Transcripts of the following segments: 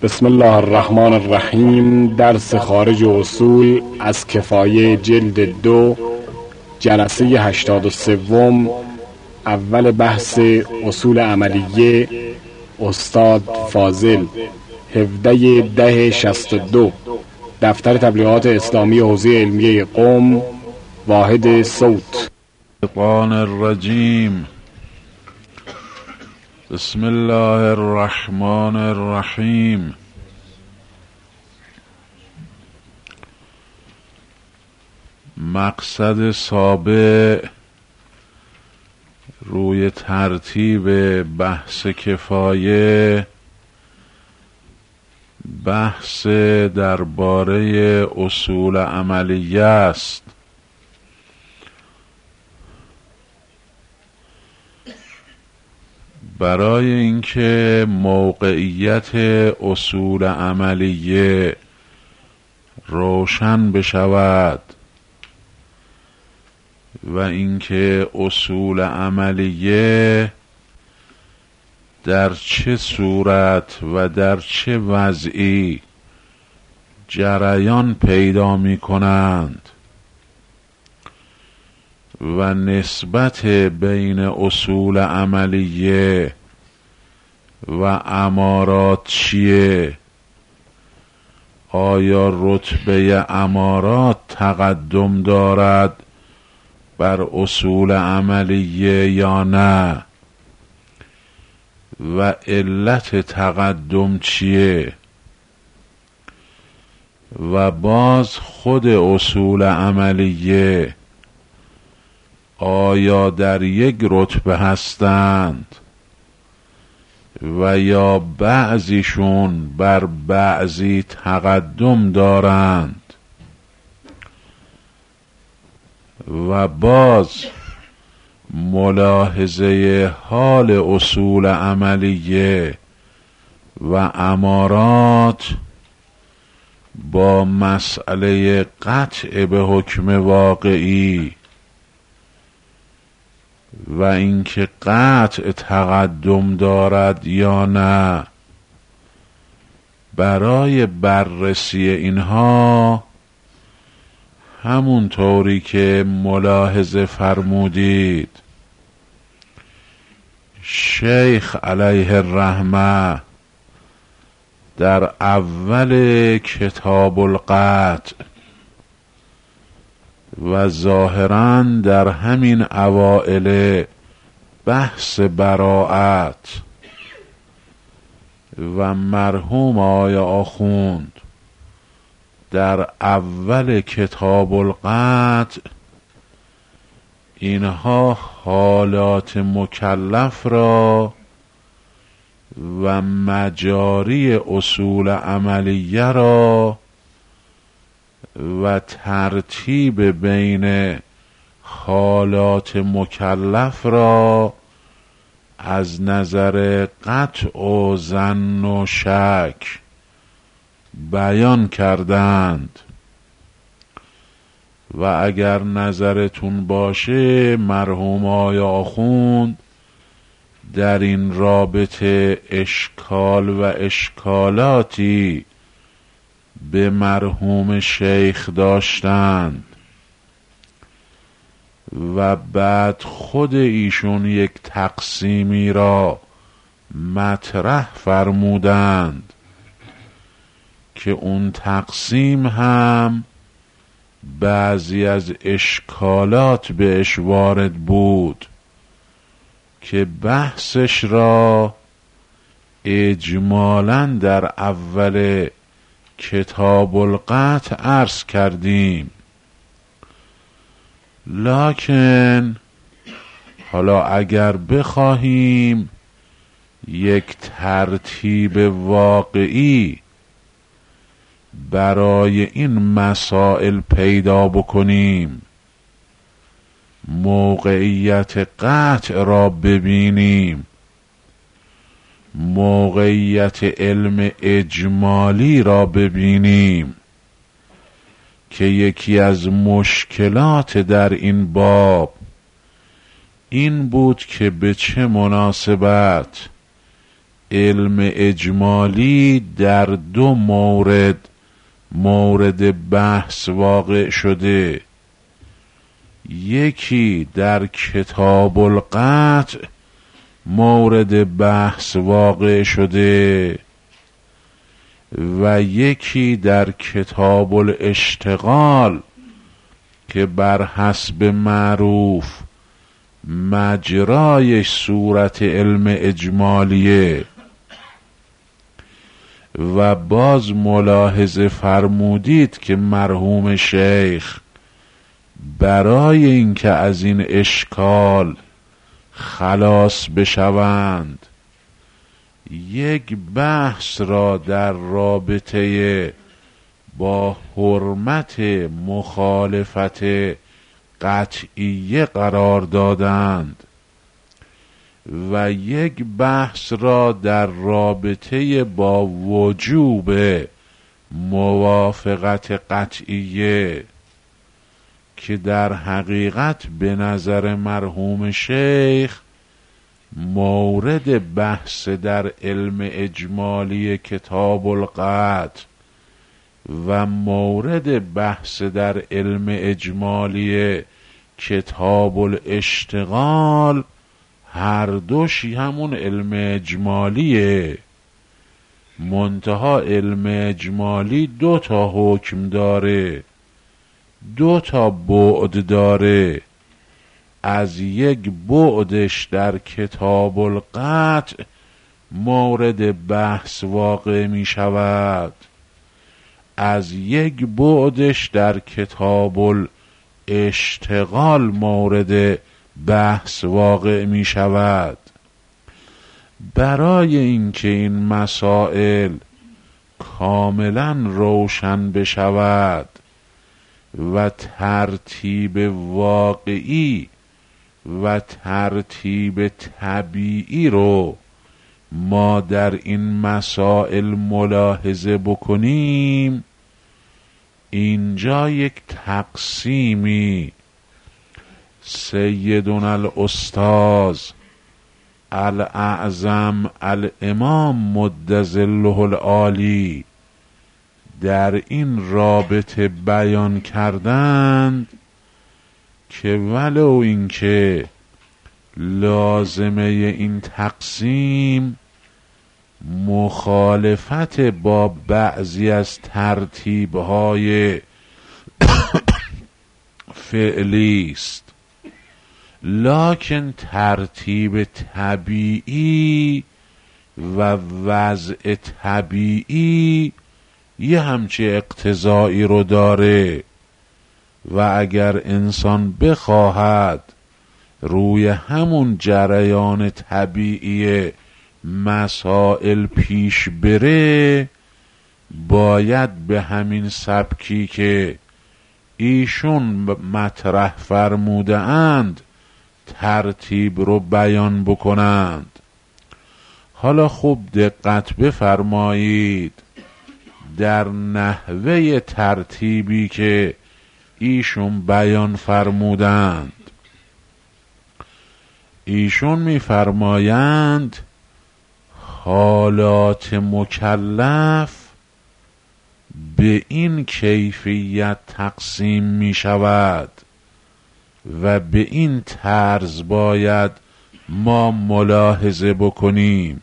بسم الله الرحمن الرحیم. درس خارج اصول از کفایه جلد 2 جلسه 83 اول بحث اصول عملیه، استاد فاضل، 17/10/62، دفتر تبلیغات اسلامی حوزه علمیه قم، واحد صوت. الشیطان الرجیم. بسم الله الرحمن الرحیم. مقصد سابع روی ترتیب بحث کفایه بحث درباره اصول عملیه است. برای اینکه موقعیت اصول عملیه روشن بشود و اینکه اصول عملیه در چه صورت و در چه وضعی جریان پیدا می کنند و نسبت بین اصول عملیه و امارات چیه؟ آیا رتبه امارات تقدم دارد بر اصول عملیه یا نه؟ و علت تقدم چیه؟ و باز خود اصول عملیه آیا در یک رتبه هستند و یا بعضیشون بر بعضی تقدم دارند؟ و باز ملاحظه حال اصول عملیه و امارات با مسئله قطع به حکم واقعی و اینکه قطع تقدم دارد یا نه، برای بررسی اینها همون طوری که ملاحظه فرمودید شیخ علیه الرحمه در اول کتاب القطع و ظاهراً در همین اوائل بحث براءت و مرحوم آقای آخوند در اول کتاب القطع اینها حالات مکلف را و مجاری اصول عملیه را و ترتیب بین حالات مکلف را از نظر قطع و ظن و شک بیان کردند. و اگر نظرتون باشه مرحوم آقای آخوند در این رابطه اشکال و اشکالاتی به مرحوم شیخ داشتند و بعد خود ایشون یک تقسیمی را مطرح فرمودند که اون تقسیم هم بعضی از اشکالات بهش وارد بود که بحثش را اجمالاً در اول کتاب القطع عرض کردیم. لکن حالا اگر بخواهیم یک ترتیب واقعی برای این مسائل پیدا بکنیم، موقعیت قطع را ببینیم، موقعیت علم اجمالی را ببینیم که یکی از مشکلات در این باب این بود که به چه مناسبت علم اجمالی در دو مورد بحث واقع شده. یکی در کتاب القطع مورد بحث واقع شده و یکی در کتاب الاشتغال که بر حسب معروف مجرای صورت علم اجمالیه. و باز ملاحظه فرمودید که مرحوم شیخ برای اینکه از این اشکال خلاص بشوند یک بحث را در رابطه با حرمت مخالفت قطعیه قرار دادند و یک بحث را در رابطه با وجوب موافقت قطعیه که در حقیقت به نظر مرحوم شیخ مورد بحث در علم اجمالی کتاب القطع و مورد بحث در علم اجمالی کتاب الاشتغال هر دوشی همون علم اجمالیه، منتها علم اجمالی 2 تا حکم داره، 2 تا بعد داره. از یک بعدش در کتاب القطع مورد بحث واقع می شود، از یک بعدش در کتاب الاشتغال مورد بحث واقع می شود. برای اینکه این مسائل کاملا روشن بشود و ترتیب واقعی و ترتیب طبیعی رو ما در این مسائل ملاحظه بکنیم، اینجا یک تقسیمی سیدنا الاستاذ الاعظم الامام مد ظله العالی در این رابطه بیان کردند که ولو اینکه لازمه این تقسیم مخالفت با بعضی از ترتیب‌های فعلی است، لکن ترتیب طبیعی و وضع طبیعی یه همچه اقتضایی رو داره و اگر انسان بخواهد روی همون جریان طبیعی مسائل پیش بره، باید به همین سبکی که ایشون مطرح فرموده اند ترتیب رو بیان بکنند. حالا خوب دقت بفرمایید در نحوه ترتیبی که ایشون بیان فرمودند. ایشون میفرمایند حالات مکلف به این کیفیت تقسیم می شود و به این طرز باید ما ملاحظه بکنیم.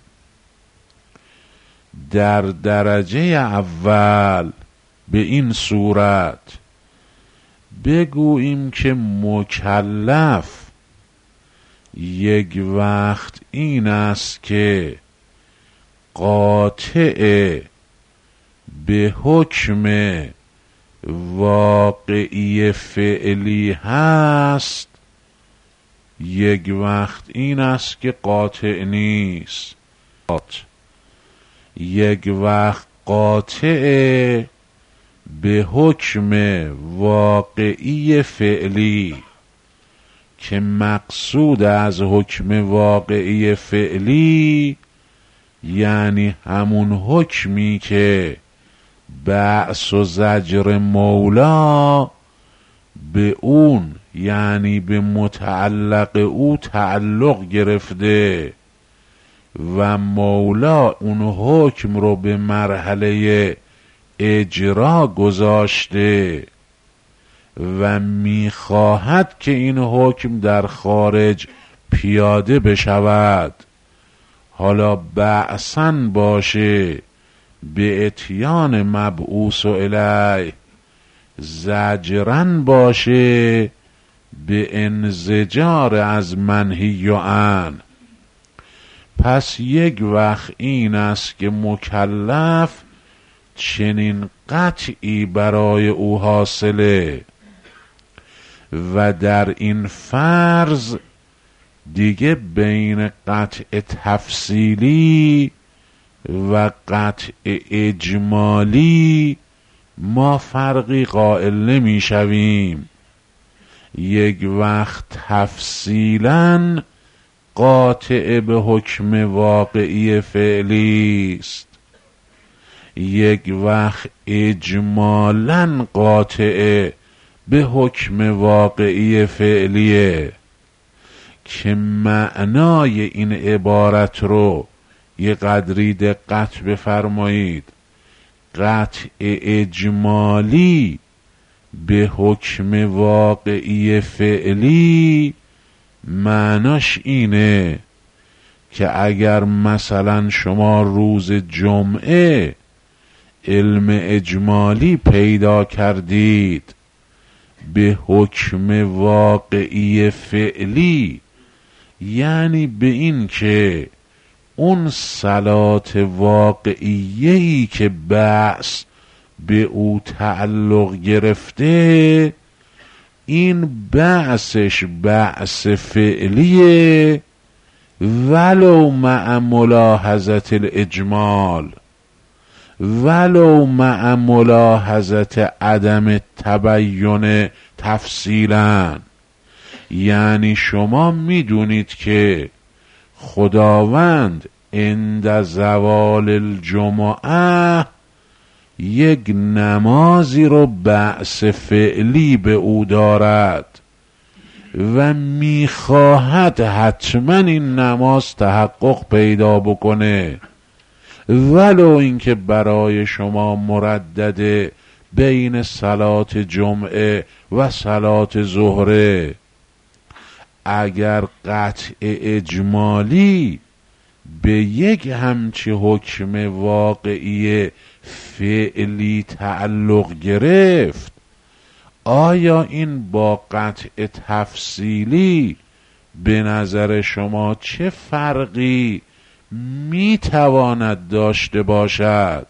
در درجه اول به این صورت بگوییم که مکلف یک وقت این است که قاطع به حکم واقعی فعلی هست، یک وقت این است که قاطع نیست. یک وقت قاطع به حکم واقعی فعلی که مقصود از حکم واقعی فعلی یعنی همون حکمی که بعث و زجر مولا به اون یعنی به متعلق او تعلق گرفته، و مولا اون حکم رو به مرحله اجرا گذاشته و میخواهد که این حکم در خارج پیاده بشود، حالا بعثاً باشه به اتیان مبعوث الیه، زجراً باشه به انزجار از منهی عنه. پس یک وقت این است که مکلف چنین قطعی برای او حاصله و در این فرض دیگه بین قطع تفصیلی و قطع اجمالی ما فرقی قائل نمی شویم. یک وقت تفصیلاً قاطع به حکم واقعی فعلی است، یک وقت اجمالاً قاطع به حکم واقعی فعلیه. که معنای این عبارت رو یه قدری دقت بفرمایید. قطع اجمالی به حکم واقعی فعلی معناش اینه که اگر مثلا شما روز جمعه علم اجمالی پیدا کردید به حکم واقعی فعلی، یعنی به این که اون صلات واقعیه‌ای که بعث به او تعلق گرفته، این بعثش بعث فعلیه ولو مع ملاحظت الاجمال، ولو مع ملاحظت عدم تبین تفصیلا. یعنی شما میدونید که خداوند عند زوال الجمعه یک نمازی رو بعث فعلی به او دارد و میخواهد حتما این نماز تحقق پیدا بکنه، ولو اینکه برای شما مردده بین صلات جمعه و صلات ظهره. اگر قطع اجمالی به یک همچی حکم واقعی فعلی تعلق گرفت، آیا این با قطع تفصیلی به نظر شما چه فرقی میتواند داشته باشد؟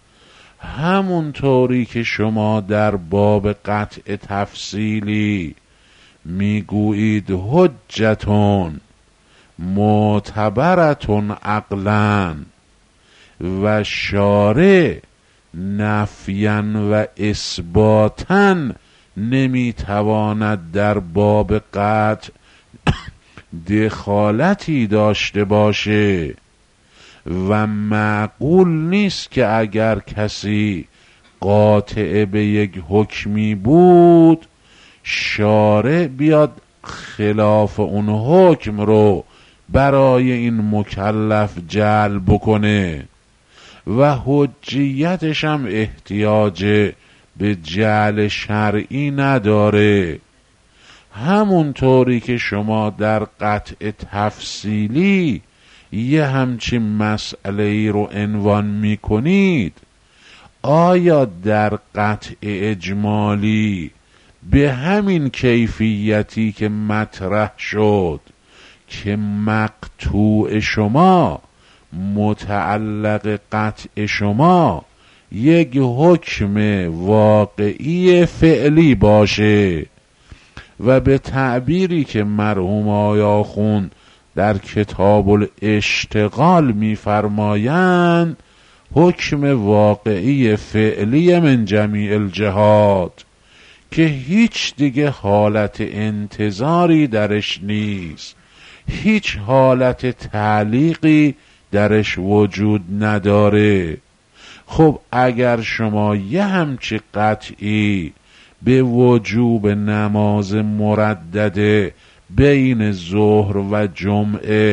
همونطوری که شما در باب قطع تفصیلی میگویید حجتون معتبرتون عقلاً و شارع نفیاً و اثباتاً نمیتواند در باب قطع دخالتی داشته باشه و معقول نیست که اگر کسی قاطع به یک حکمی بود، شارع بیاد خلاف اون حکم رو برای این مکلف جلب بکنه و حجیتش هم احتیاج به جعل شرعی نداره. همونطوری که شما در قطع تفصیلی یه همچین مسئله ای رو عنوان میکنید، آیا در قطع اجمالی به همین کیفیتی که مطرح شد که مقطوع شما متعلق قطع شما یک حکم واقعی فعلی باشه و به تعبیری که مرحوم آیا خون در کتاب الاشتغال می‌فرمایند، حکم واقعی فعلی من جمیع الجهات که هیچ دیگه حالت انتظاری درش نیست، هیچ حالت تعلیقی درش وجود نداره. خب اگر شما یه همچی قطعی به وجوب نماز مردده بین ظهر و جمعه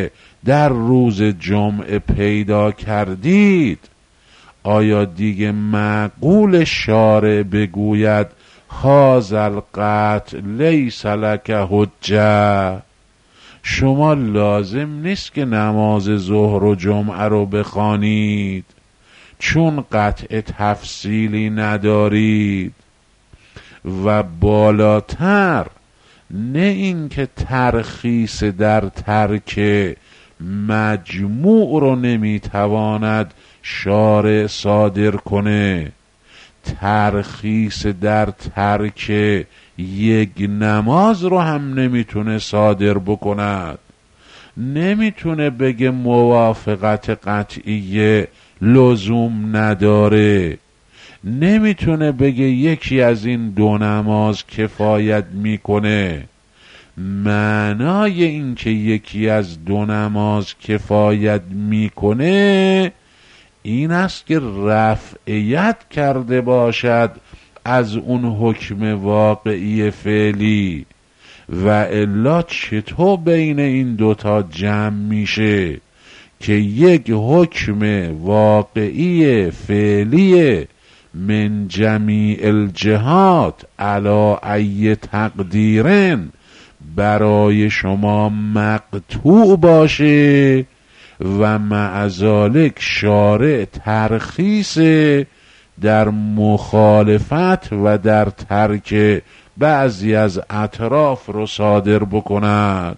در روز جمعه پیدا کردید، آیا دیگه معقول شارع بگوید هذا القطع لیس لک حجه؟ شما لازم نیست که نماز ظهر و جمعه رو بخوانید چون قطع تفصیلی ندارید. و بالاتر نه این که ترخیص در ترک مجموع رو نمیتواند شارع صادر کنه، ترخیص در ترک یک نماز رو هم نمیتونه صادر بکند. نمیتونه بگه موافقت قطعیه لزوم نداره، نمیتونه بگه یکی از این دو نماز کفایت میکنه. معنای این که یکی از دو نماز کفایت میکنه این است که رفعیت کرده باشد از اون حکم واقعی فعلی، و الا چطور بین این دوتا جمع میشه که یک حکم واقعی فعلی من جمیع الجهات علی ای تقدیرن برای شما مقطوع باشه و مع ذالک شارع ترخیص در مخالفت و در ترک بعضی از اطراف رو صادر بکند.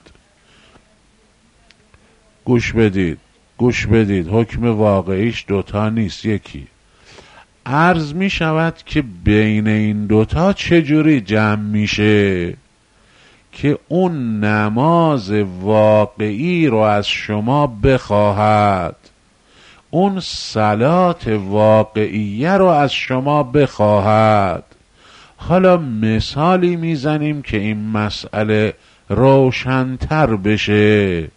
گوش بدید حکم واقعیش دوتا نیست، یکی. عرض می شود که بین این دوتا چجوری جمع میشه که اون نماز واقعی رو از شما بخواهد، اون صلات واقعیه رو از شما بخواهد. حالا مثالی میزنیم که این مسئله روشن‌تر بشه.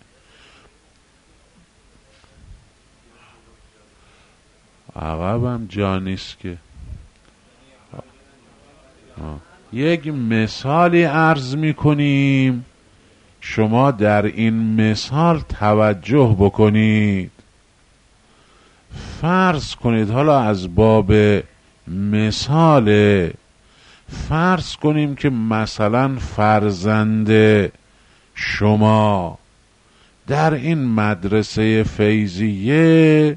عقبم جا نیست که یک مثالی عرض میکنیم، شما در این مثال توجه بکنید. فرض کنید، حالا از باب مثال فرض کنیم که مثلا فرزند شما در این مدرسه فیضیه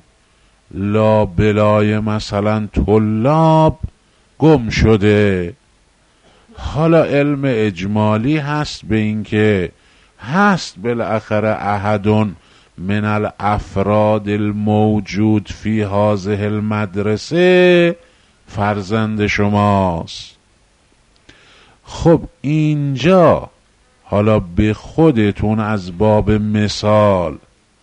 لابلای مثلا طلاب گم شده. حالا علم اجمالی هست به این که هست بالاخره احد من الافراد الموجود فی هذه المدرسه فرزند شماست. خب اینجا حالا به خودتون از باب مثال،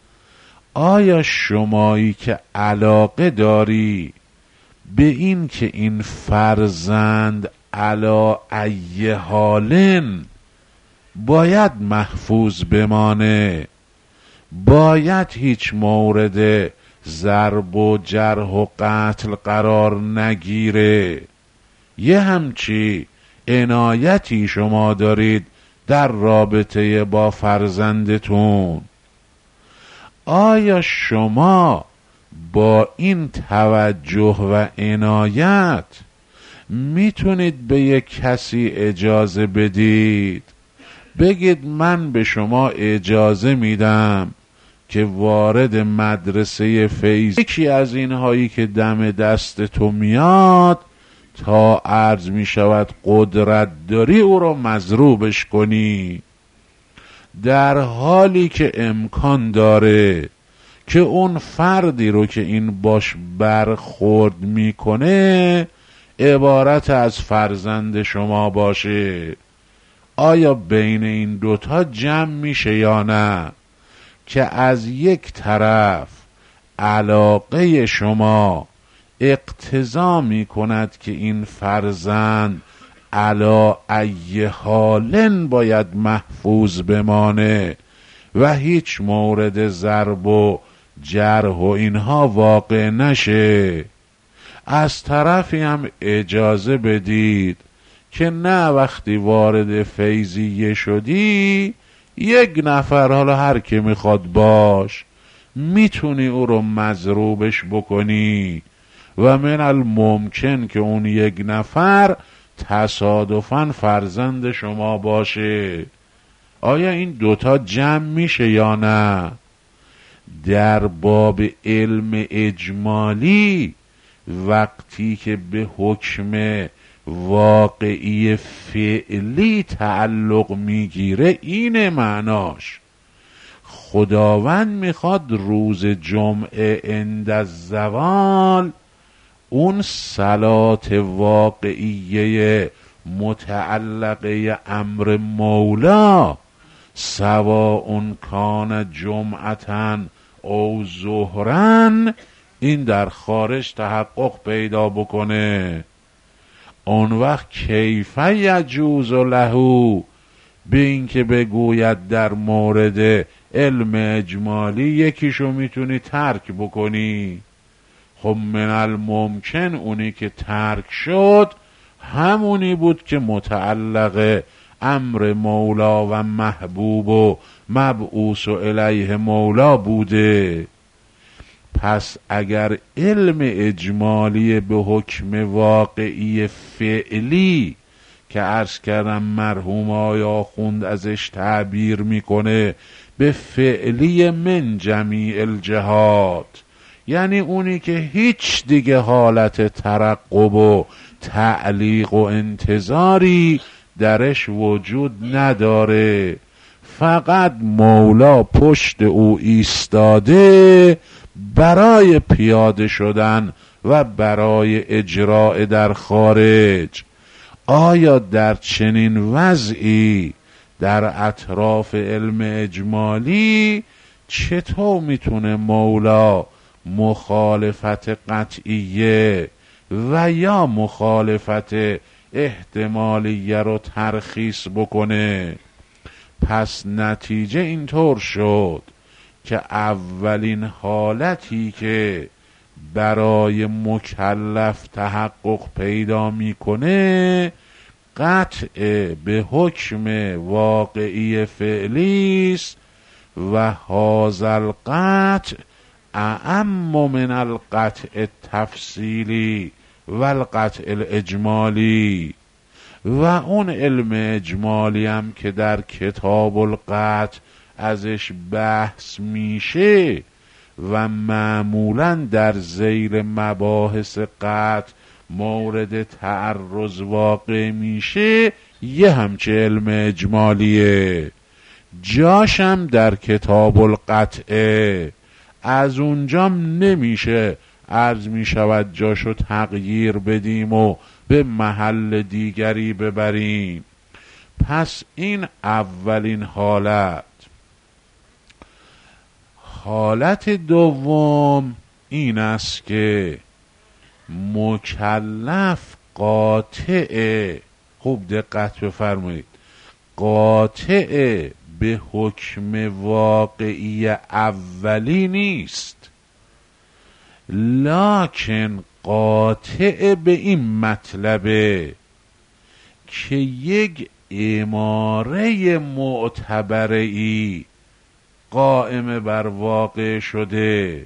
آیا شمایی که علاقه داری به این که این فرزند علی ای حالن باید محفوظ بمانه، باید هیچ مورد ضرب و جرح و قتل قرار نگیره، یه همچی عنایتی شما دارید در رابطه با فرزندتون، آیا شما با این توجه و عنایت میتونید به یک کسی اجازه بدید بگید من به شما اجازه میدم که وارد مدرسه فیض یکی از اینهایی که دم دست تو میاد تا عرض میشود قدرت داری او رو مضروبش کنی، در حالی که امکان داره که اون فردی رو که این باش برخورد میکنه عبارت از فرزند شما باشه؟ آیا بین این دوتا جمع میشه یا نه؟ که از یک طرف علاقه شما اقتضا میکند که این فرزند علی ای حالن باید محفوظ بمانه و هیچ مورد ضرب و جرح و اینها واقع نشه، از طرفی هم اجازه بدید که نه وقتی وارد فیضیه شدی یک نفر، حالا هر که میخواد باش، میتونی او رو مضروبش بکنی و من الممکن که اون یک نفر تصادفاً فرزند شما باشه. آیا این دوتا جمع میشه یا نه؟ در باب علم اجمالی وقتی که به حکم واقعی فعلی تعلق میگیره اینه معناش. خداوند میخواد روز جمعه عند الزوال اون صلات واقعیه متعلقه امر مولا سواء کان جمعتن او ظهرن این در خارج تحقق پیدا بکنه. اون وقت کیف یجوز له به این که بگوید در مورد علم اجمالی یکیشو میتونی ترک بکنی. خب من الممکن اونی که ترک شد همونی بود که متعلق امر مولا و محبوب و مبعوث و الیه مولا بوده. پس اگر علم اجمالی به حکم واقعی فعلی که عرض کردم مرحوم آیا خوند ازش تعبیر میکنه به فعلی من جمیع الجهات، یعنی اونی که هیچ دیگه حالت ترقب و تعلیق و انتظاری درش وجود نداره، فقط مولا پشت او ایستاده برای پیاده شدن و برای اجراء در خارج. آیا در چنین وضعی در اطراف علم اجمالی چطور میتونه مولا مخالفت قطعیه و یا مخالفت احتمالیه رو ترخیص بکنه؟ پس نتیجه اینطور شد که اولین حالتی که برای مکلف تحقق پیدا میکنه قطع به حکم واقعی فعلی است و هذا القطع اعم من القطع التفصیلی و القطع الاجمالی. و اون علم اجمالی هم که در کتاب القطع ازش بحث میشه و معمولاً در ذیل مباحث قطع مورد تعرض واقع میشه، یه همچه علم اجمالیه، جاشم در کتاب القطعه. از اونجام نمیشه عرض میشود جاشو تغییر بدیم و به محل دیگری ببریم. پس این اولین حالت. حالت دوم این است که مکلف قاطع، خوب دقت بفرمایید، قاطع به حکم واقعی اولی نیست، لکن قاطع به این مطلبه که یک اماره معتبره‌ای قائم بر واقع شده،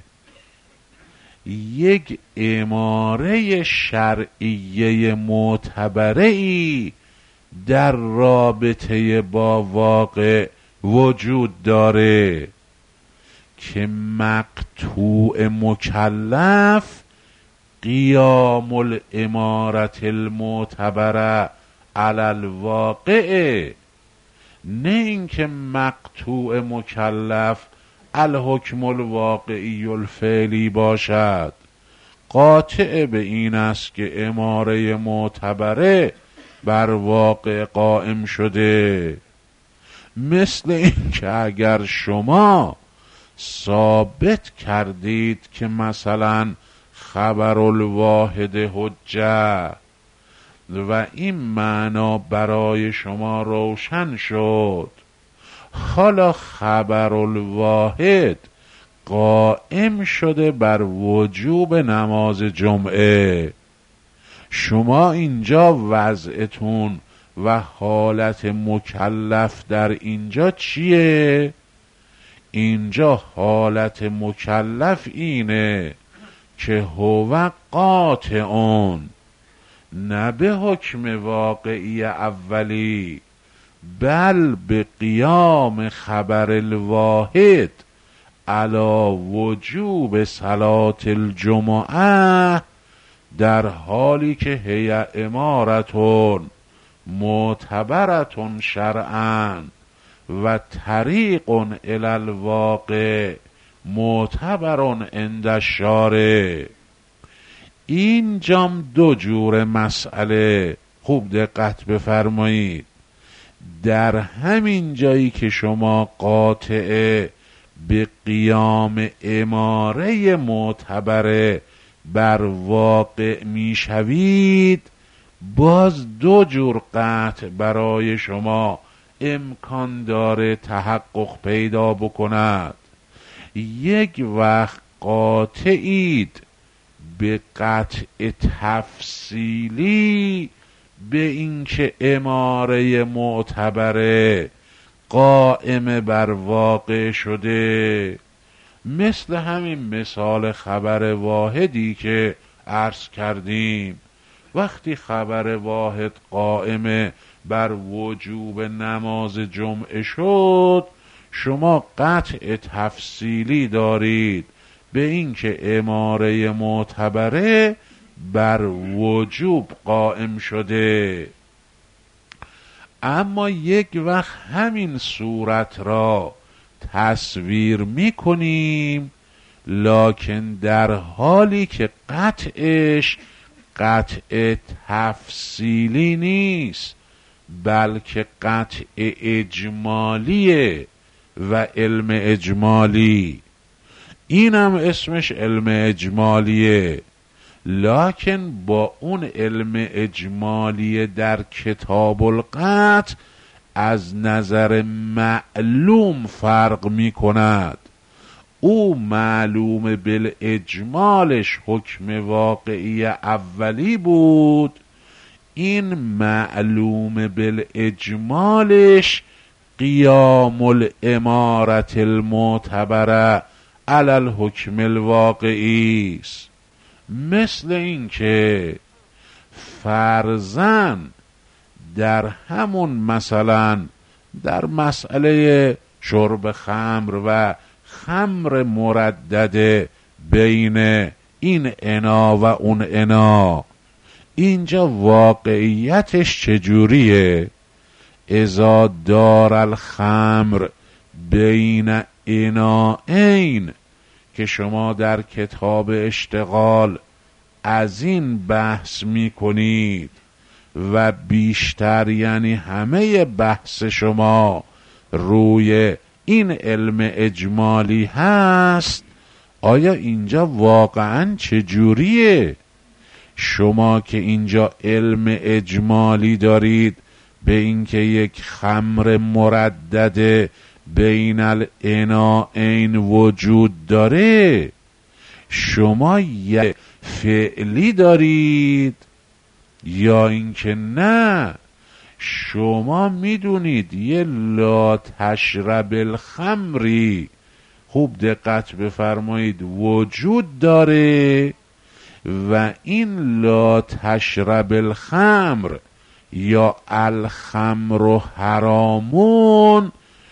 یک اماره شرعیه معتبره‌ای در رابطه با واقع وجود داره که مقطوع مکلف قیام الامارت المعتبره علی الواقع، نه اینکه مقطوع مکلف الحکم الواقعی الفعلی باشد. قاطع به این است که اماره معتبره بر واقع قائم شده. مثل این که اگر شما ثابت کردید که مثلا خبر الواحد حجه و این معنا برای شما روشن شد، حالا خبر الواحد قائم شده بر وجوب نماز جمعه، شما اینجا وضعتون و حالت مکلف در اینجا چیه؟ اینجا حالت مکلف اینه که هو قاطعون، نه به حکم واقعی اولی، بل به قیام خبر الواحد علی وجوب صلاة الجمعه، در حالی که هی امارتون معتبرتون شرعا و طریق الی الواقع معتبرون عند الشارع. اینجام دو جور مسئله، خوب دقت بفرمایید. در همین جایی که شما قاطعه به قیام اماره معتبره بر واقع میشوید، باز دو جور قطع برای شما امکان داره تحقق پیدا بکند. یک وقت قاطعید به قطع تفصیلی به اینکه اماره معتبره قائم بر واقع شده، مثل همین مثال خبر واحدی که عرض کردیم. وقتی خبر واحد قائم بر وجوب نماز جمعه شد، شما قطع تفصیلی دارید به اینکه اماره معتبره بر وجوب قائم شده. اما یک وقت همین صورت را تصویر میکنیم، لکن در حالی که قطعش قطع تفصیلی نیست، بلکه قطع اجمالیه و علم اجمالی. اینم اسمش علم اجمالیه، لکن با اون علم اجمالی در کتاب القطع از نظر معلوم فرق می کند. او معلوم بالاجمالش حکم واقعی اولی بود، این معلوم بالاجمالش قیام الامارة المعتبره علی الحکم الواقعی است. مثل این که فرضاً در همون مثلا در مسئله شرب خمر و خمر مردده بین این انا و اون انا، اینجا واقعیتش چجوریه؟ اذا دار الخمر بین اناین، که شما در کتاب اشتغال از این بحث می کنید و بیشتر یعنی همه بحث شما روی این علم اجمالی هست، آیا اینجا واقعا چجوریه؟ شما که اینجا علم اجمالی دارید به اینکه یک خمر مردده بین الاناین وجود داره، شما یک فعلی دارید یا اینکه نه شما میدونید یه لا تشرب الخمری، خوب دقت بفرمایید، وجود داره و این لا تشرب الخمر یا الخمر حرامون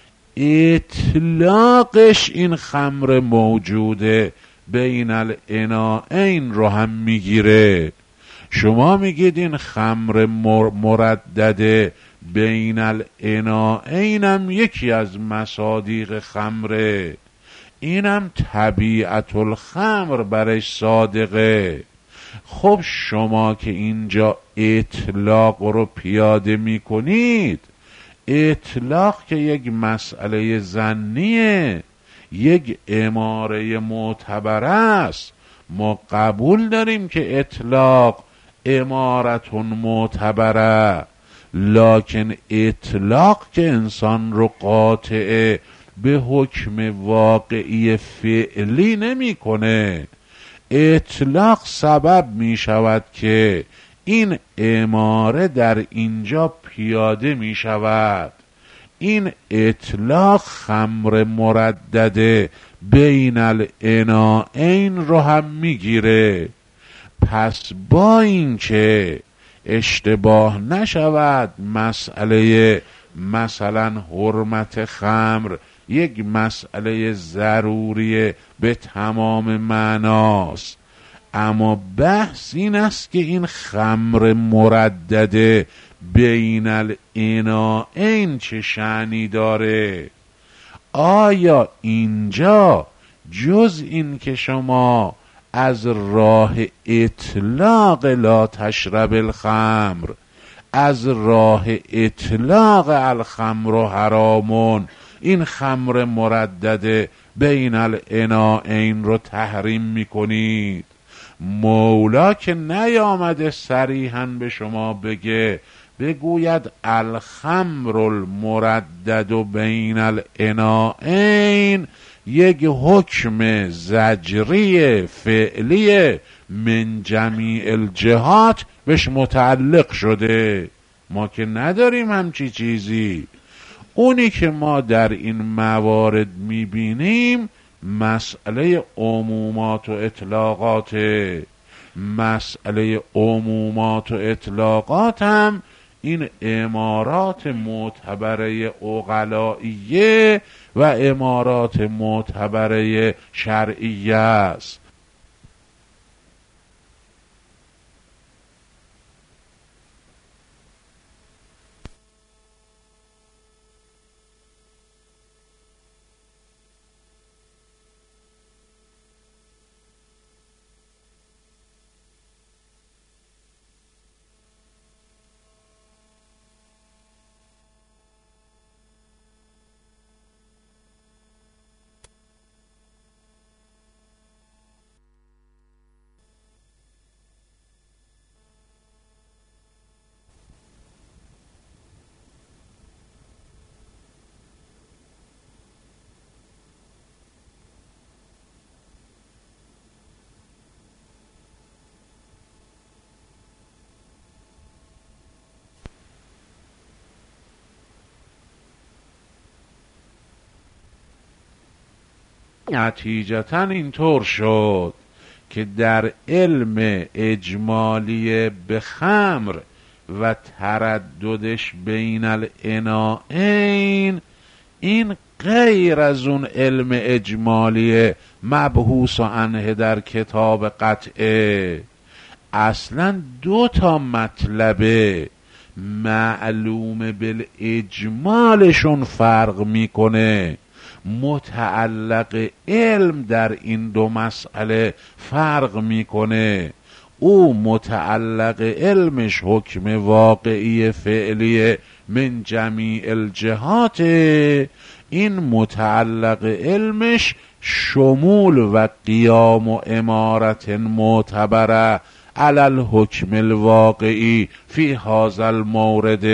اطلاقش این خمر موجوده بین الاناین رو هم میگیره. شما میگید این خمر مردده بین الاناین هم یکی از مصادیق خمره، اینم طبیعت الخمر برش صادقه. خب شما که اینجا اطلاق رو پیاده میکنید، اطلاق که یک مسئله ظنیه، یک اماره معتبر است، ما قبول داریم که اطلاق امارتون معتبره، لکن اطلاق که انسان رو قاطعه به حکم واقعی فعلی نمی کنه. اطلاق سبب می شود که این اماره در اینجا پیاده می شود. این اطلاق خمر مردده بین الاناین رو هم میگیره. پس با این که اشتباه نشود مسئله مثلا حرمت خمر یک مسئله ضروریه به تمام معناست، اما بحث این است که این خمر مردده بین الاناین چه شأنی داره. آیا اینجا جز این که شما از راه اطلاق لا تشرب الخمر، از راه اطلاق الخمر حرامون، این خمر مردده بین الاناین رو تحریم میکنید؟ مولا که نیامده صریحاً به شما بگوید الخمر المردد بین الاناین یک حکم زجری فعلی من جمیع الجهات بهش متعلق شده. ما که نداریم همچی چیزی. اونی که ما در این موارد میبینیم مسئله عمومات و اطلاقات. مسئله عمومات و اطلاقات هم این امارات معتبره عقلائیه و امارات معتبره شرعیه است. نتیجتاً اینطور شد که در علم اجمالی به خمر و ترددش بین الاناین، این غیر از اون علم اجمالی مبحوث و عنه در کتاب قطعه، اصلا دو تا مطلبه معلوم بالاجمالشون فرق میکنه. متعلق علم در این دو مسئله فرق میکنه. او متعلق علمش حکم واقعی فعلی من جمیع الجهات، این متعلق علمش شمول و قیام و امارت معتبره علی الحکم الواقعی فی هذا المورد.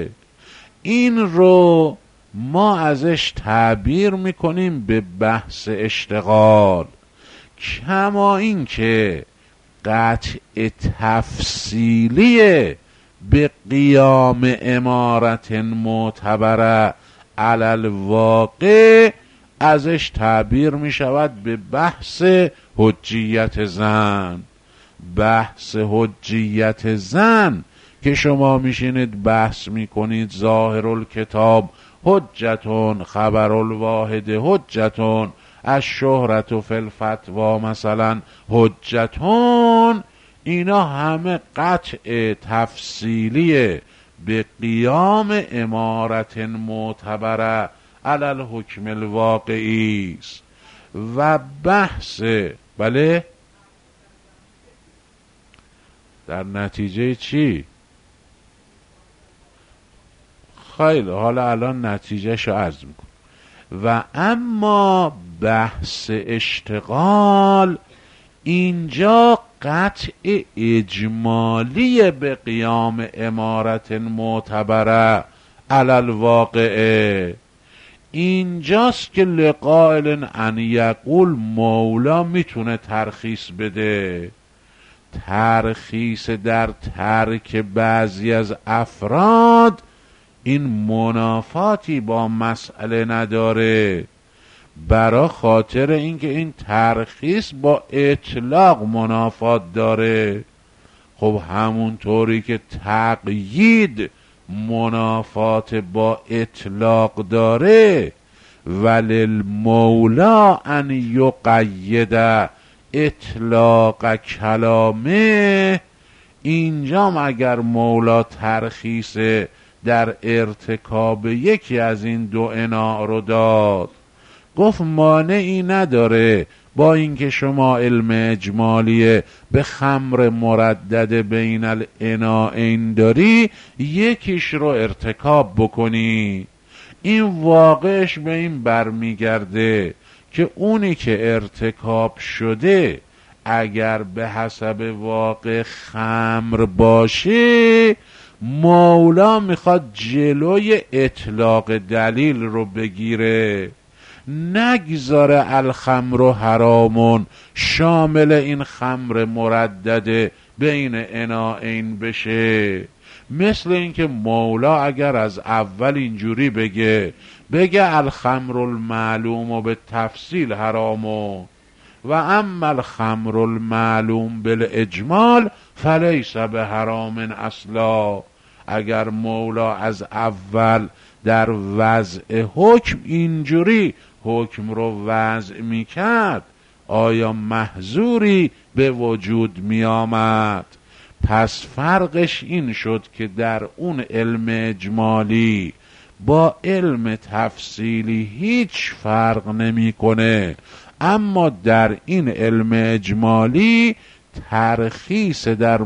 این رو ما ازش تعبیر میکنیم به بحث اشتغال. کما این که قطع تفصیلی به قیام امارت معتبره علی الواقع ازش تعبیر میشود به بحث حجیت زن. بحث حجیت زن که شما میشینید بحث میکنید ظاهر الکتاب حجتون، خبر الواحد حجتون، الشهرت فی الفتوا مثلا حجتون، اینا همه قطع تفصیلیه به قیام امارت معتبره علی الحکم الواقعی است. و بحث بله در نتیجه چی؟ خیلی حالا الان نتیجهش رو عرض میکنم. و اما بحث اشتغال اینجا قطع اجمالی به قیام امارت معتبره علی الواقعه. اینجاست که لقائل ان یقول مولا میتونه ترخیص بده. ترخیص در ترک بعضی از افراد این منافاتی با مسئله نداره، برا خاطر اینکه این ترخیص با اطلاق منافات داره. خب همونطوری که تقیید منافات با اطلاق داره، وللمولا ان یقید اطلاق کلامه، اینجام اگر مولا ترخیص در ارتکاب یکی از این دو اناع رو داد، گفت مانعی نداره با اینکه شما علم اجمالیه به خمر مردد بین الاناءین داری، یکیش رو ارتکاب بکنی. این واقعش به این برمیگرده که اونی که ارتکاب شده اگر به حسب واقع خمر باشه، مولا میخواد جلوی اطلاق دلیل رو بگیره، نگذاره الخمر حرامون شامل این خمر مردد بین اناءین بشه. مثل اینکه مولا اگر از اول اینجوری بگه الخمر المعلوم و به تفصیل حرامو و اما الخمر المعلوم بالاجمال فلیس به حرام اصلا، اگر مولا از اول در وضع حکم اینجوری حکم رو وضع میکرد، آیا محظوری به وجود میآمد؟ پس فرقش این شد که در اون علم اجمالی با علم تفصیلی هیچ فرق نمیکنه، اما در این علم اجمالی ترخیص در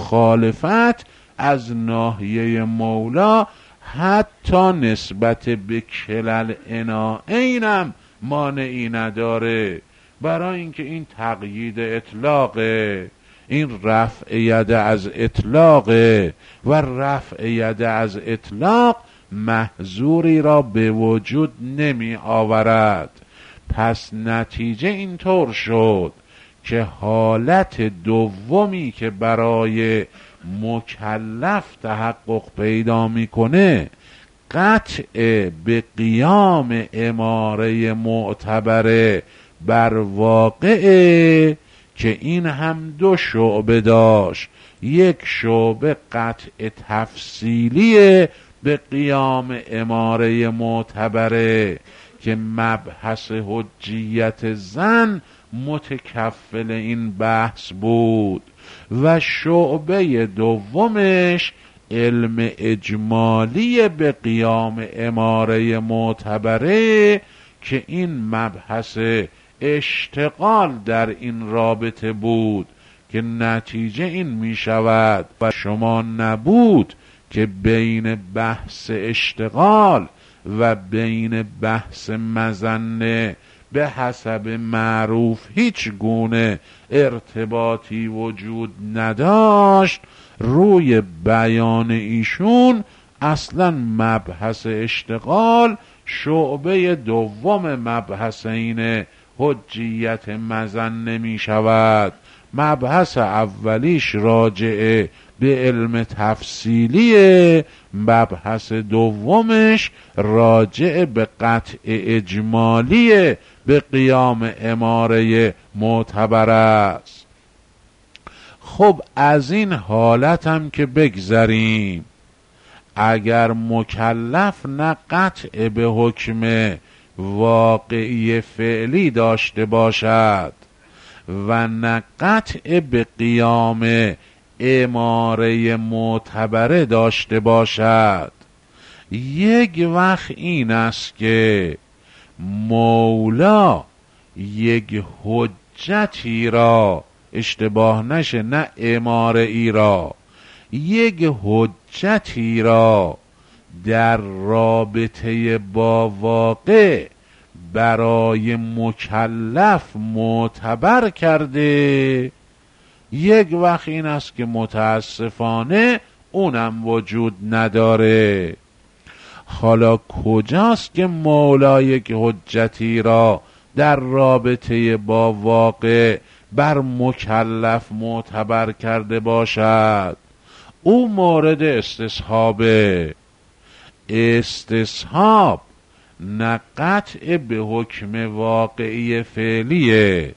مخالفت از ناحیه مولا حتی نسبت به کلل اناءینم مانعی نداره، برای اینکه این تقیید اطلاقه، این رفع یده از اطلاقه و رفع یده از اطلاق محظوری را به وجود نمی آورد. پس نتیجه اینطور شد که حالت دومی که برای مکلف تحقق پیدا میکنه، قطع به قیام اماره معتبره بر واقعه، که این هم دو شعبه داشت، یک شعبه قطع تفصیلیه به قیام اماره معتبره که مبحث حجیت زن متکفل این بحث بود، و شعبه دومش علم اجمالی به قیام اماره معتبره که این مبحث اشتغال در این رابطه بود، که نتیجه این می شود و شما نبود که بین بحث اشتغال و بین بحث مظنه به حسب معروف هیچ گونه ارتباطی وجود نداشت. روی بیان ایشون اصلا مبحث اشتغال شعبه دوم مبحث این حجیت مظنه می شود. مبحث اولیش راجعه به علم تفصیلیه، مبحث دومش راجع به قطع اجمالیه به قیام اماره معتبر است. خب از این حالت هم که بگذریم، اگر مکلف نه قطع به حکم واقعی فعلی داشته باشد و نه قطع به قیام اماره معتبره داشته باشد، یک وقت این است که مولا یک حجتی را، اشتباه نشه، نه اماره ای را، یک حجتی را در رابطه با واقع برای مکلف معتبر کرده. یک وقت این است که متاسفانه اونم وجود نداره. حالا کجاست که مولا یک حجتی را در رابطه با واقع بر مکلف معتبر کرده باشد، او مورد استصحابه. استصحاب نه قطع به حکم واقعی فعلیه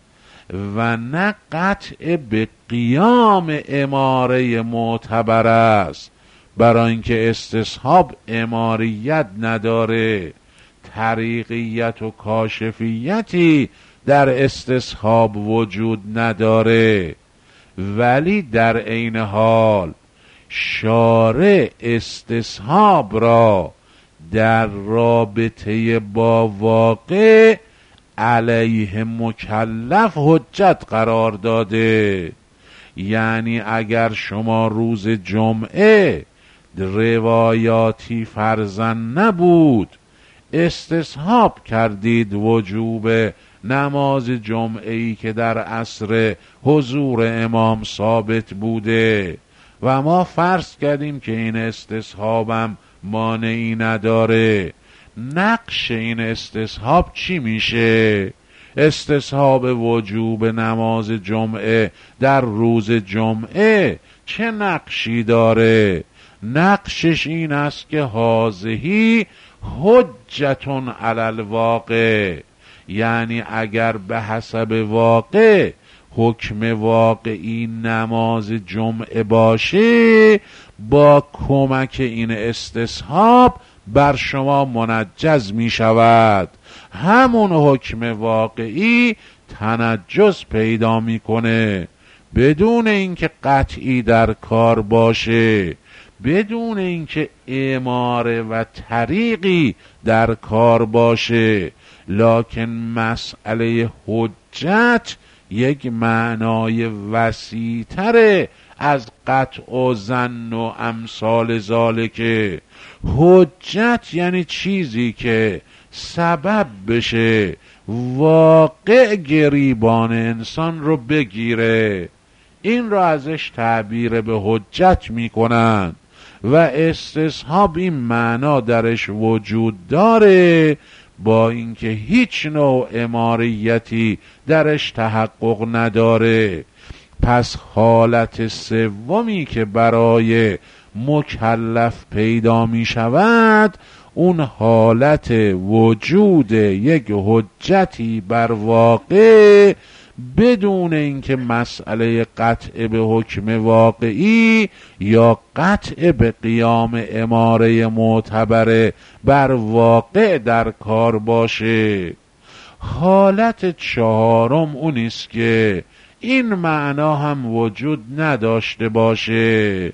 و نه قطع به قیام اماره معتبر است، برای اینکه استصحاب اماریت نداره، طریقیت و کاشفیتی در استصحاب وجود نداره. ولی در عین حال شارع استصحاب را در رابطه با واقع علیه مکلف حجت قرار داده. یعنی اگر شما روز جمعه روایاتی فرضاً نبود استصحاب کردید وجوب نماز جمعه‌ای که در عصر حضور امام ثابت بوده و ما فرض کردیم که این استصحابم مانعی نداره، نقش این استصحاب چی میشه؟ استصحاب وجوب نماز جمعه در روز جمعه چه نقشی داره؟ نقشش این است که هذه حجتون علی الواقع، یعنی اگر به حسب واقع حکم واقعی نماز جمعه باشه، با کمک این استصحاب بر شما منجز می شود. همون حکم واقعی تنجز پیدا می کنه بدون اینکه قطعی در کار باشه، بدون اینکه اماره و طریقی در کار باشه. لکن مسئله حجت یک معنای وسیع‌تره از قطع و ظن و امثال ذالکه. حجت یعنی چیزی که سبب بشه واقع گریبان انسان رو بگیره، این رو ازش تعبیر به حجت میکنن و استصحاب این معنا درش وجود داره، با اینکه هیچ نوع اماریتی درش تحقق نداره. پس حالت سومی که برای مکلف پیدا می شود اون حالت وجود یک حجتی بر واقع بدون اینکه مسئله قطع به حکم واقعی یا قطع به قیام اماره معتبر بر واقع در کار باشه. حالت چهارم اونیست که این معنا هم وجود نداشته باشه،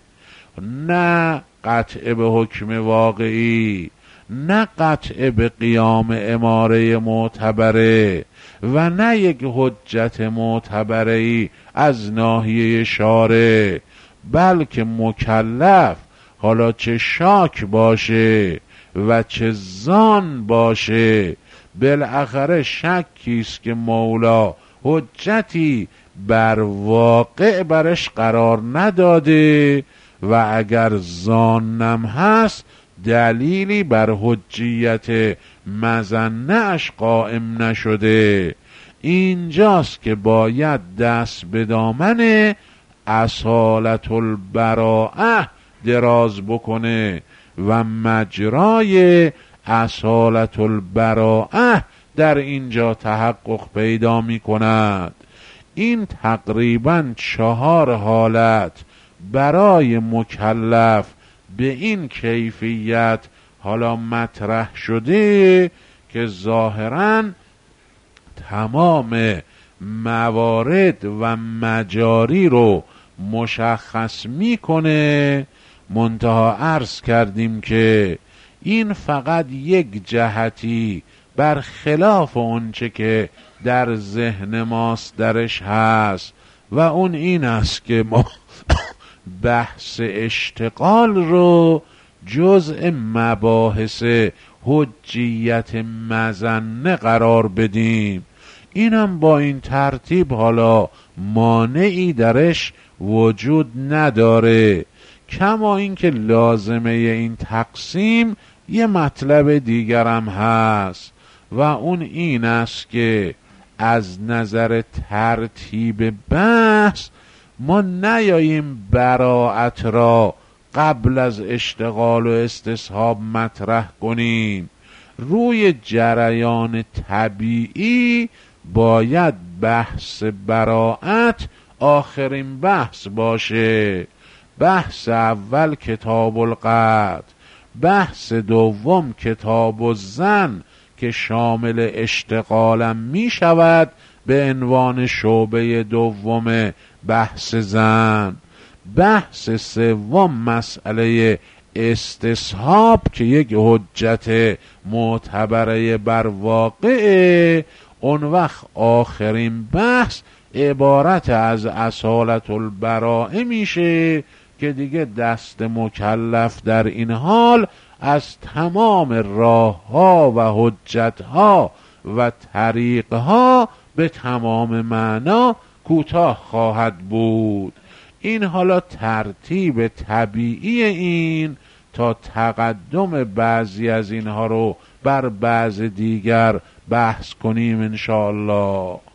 نه قطع به حکم واقعی، نه قطع به قیام اماره معتبره و نه یک حجت معتبری از ناحیه شارع، بلکه مکلف حالا چه شاک باشه و چه ظن باشه، بالاخره شکیست که مولا حجتی بر واقع برش قرار نداده و اگر ظنم هست دلیلی بر حجیت مظنه اش قائم نشده. اینجاست که باید دست به دامن اصالت البراءه دراز بکنه و مجرای اصالت البراءه در اینجا تحقق پیدا می کند. این تقریباً 4 حالت برای مکلف به این کیفیت حالا مطرح شده که ظاهراً تمام موارد و مجاری رو مشخص میکنه. منتها عرض کردیم که این فقط یک جهتی برخلاف اونچه که در ذهن ماست درش هست و اون این است که ما بحث اشتغال رو جزء مباحث حجیت مظنه قرار بدیم. اینم با این ترتیب حالا مانعی درش وجود نداره، کما اینکه لازمه این تقسیم یه مطلب دیگرم هست و اون این است که از نظر ترتیب بحث ما نیاییم براءت را قبل از اشتغال و استصحاب مطرح کنیم. روی جریان طبیعی باید بحث براءت آخرین بحث باشه. بحث اول کتاب القتل، بحث دوم کتاب الزن که شامل اشتغالم می شود به عنوان شعبه دوم بحث زن، بحث سوم مسئله استصحاب که یک حجت معتبره بر واقعه. اون وقت آخرین بحث عبارت از اصالت البراءه میشه که دیگه دست مکلف در این حال از تمام راه ها و حجت ها و طریق ها به تمام معنا کوتاه خواهد بود. این حالا ترتیب طبیعی این تا تقدم بعضی از اینها رو بر بعض دیگر بحث کنیم انشاءالله.